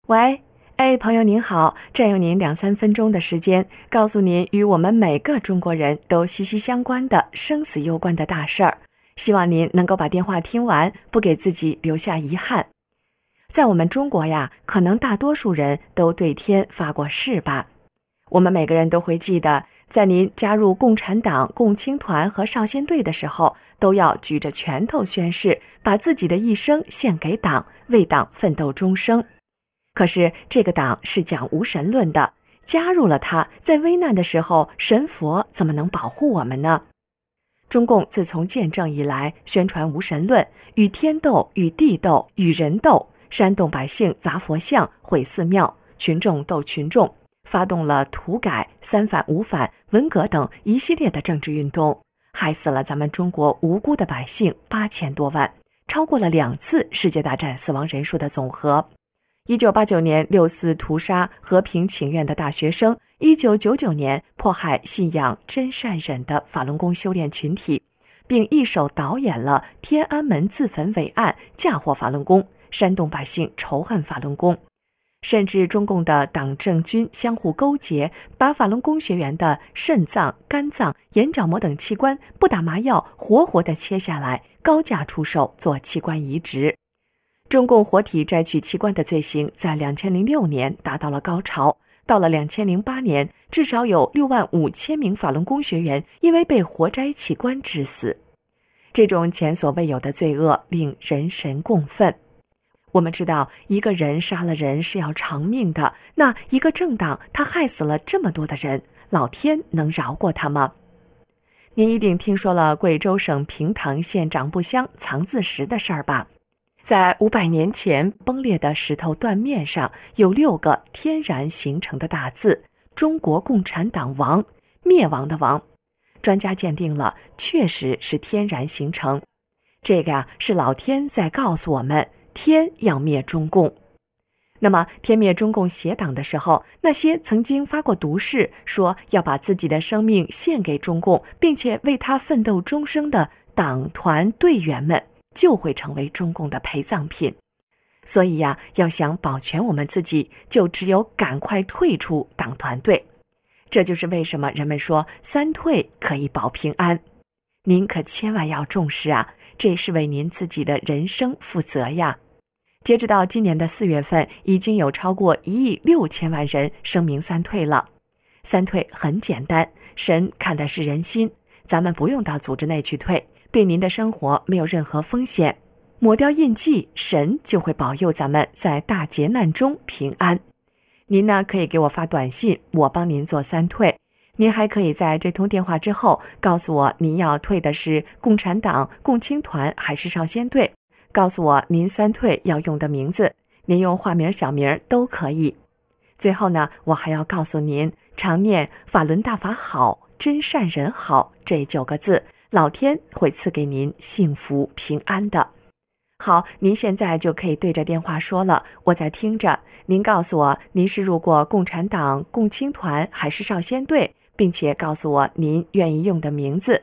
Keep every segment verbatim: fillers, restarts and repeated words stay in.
喂，哎，朋友您好，占用您两三分钟的时间，告诉您与我们每个中国人都息息相关的生死攸关的大事儿。希望您能够把电话听完，不给自己留下遗憾。在我们中国呀，可能大多数人都对天发过誓吧。我们每个人都会记得，在您加入共产党、共青团和少先队的时候，都要举着拳头宣誓，把自己的一生献给党，为党奋斗终生。可是这个党是讲无神论的，加入了它，在危难的时候，神佛怎么能保护我们呢？中共自从建政以来，宣传无神论，与天斗、与地斗、与人斗，煽动百姓砸佛像、毁寺庙，群众斗群众，发动了土改、三反五反、文革等一系列的政治运动，害死了咱们中国无辜的百姓八千多万，超过了两次世界大战死亡人数的总和。一九八九年六四屠杀和平请愿的大学生，一九九九年迫害信仰真善忍的法轮功修炼群体，并一手导演了天安门自焚伪案，嫁祸法轮功，煽动百姓仇恨法轮功。甚至中共的党政军相互勾结，把法轮功学员的肾脏、肝脏、眼角膜等器官不打麻药活活地切下来，高价出售做器官移植。中共活体摘取器官的罪行在两千零六年达到了高潮，到了两千零八年，至少有六万五千名法轮功学员因为被活摘器官致死。这种前所未有的罪恶令人神共愤。我们知道，一个人杀了人是要偿命的，那一个政党他害死了这么多的人，老天能饶过他吗？您一定听说了贵州省平塘县长布乡藏字石的事儿吧？在五百年前崩裂的石头断面上有六个天然形成的大字：中国共产党亡，灭亡的亡。专家鉴定了，确实是天然形成。这个呀，是老天在告诉我们，天要灭中共。那么天灭中共邪党的时候，那些曾经发过毒誓，说要把自己的生命献给中共，并且为他奋斗终生的党团队员们，就会成为中共的陪葬品。所以呀，要想保全我们自己，就只有赶快退出党团队。这就是为什么人们说三退可以保平安。您可千万要重视啊，这是为您自己的人生负责呀。截止到今年的四月份，已经有超过一亿六千万人声明三退了。三退很简单，神看的是人心，咱们不用到组织内去退，对您的生活没有任何风险。抹掉印记，神就会保佑咱们在大劫难中平安。您呢，可以给我发短信，我帮您做三退。您还可以在这通电话之后告诉我您要退的是共产党、共青团还是少先队，告诉我您三退要用的名字，您用化名小名都可以。最后呢，我还要告诉您，常念法轮大法好，真善人好这九个字，老天会赐给您幸福平安的。好，您现在就可以对着电话说了，我在听着。您告诉我您是入过共产党、共青团还是少先队，并且告诉我您愿意用的名字。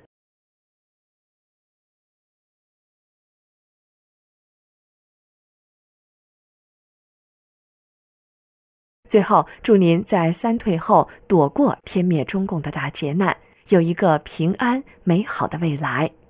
最后，祝您在三退后躲过天灭中共的大劫难，有一个平安美好的未来。